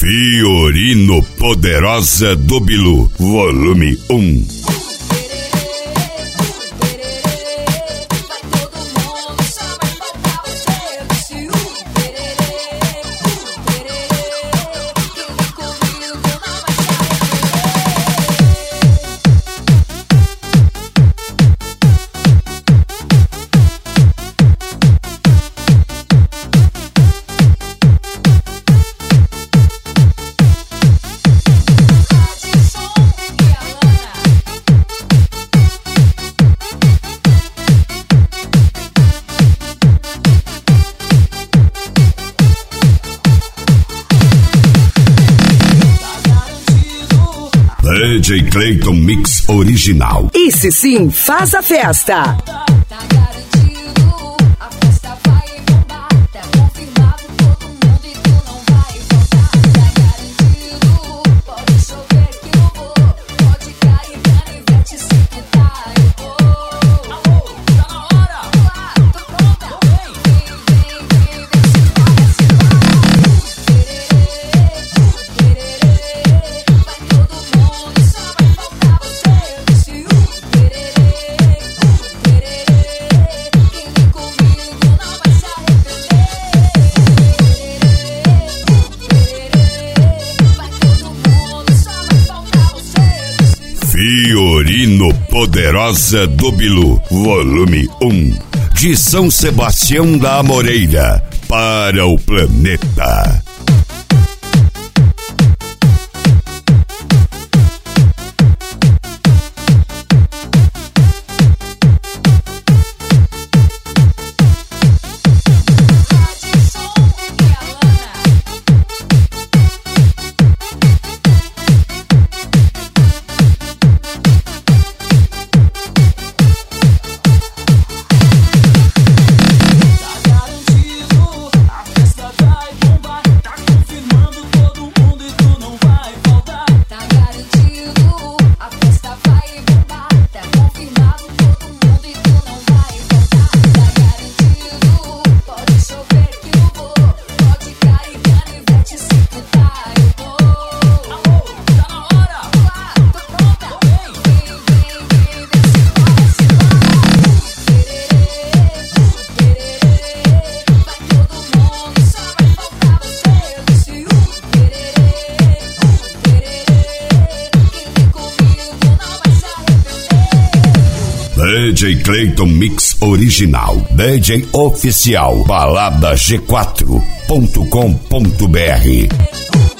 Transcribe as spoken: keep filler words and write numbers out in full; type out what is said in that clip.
Fiorino Poderosa do Bilu, volume um. D J Clayton Mix Original. Esse sim faz a festa. Fiorino Poderosa do Bilu, volume um. De São Sebastião da Amoreira para o planeta. D J Clayton Mix Original, D J Oficial, balada g quatro ponto com ponto br.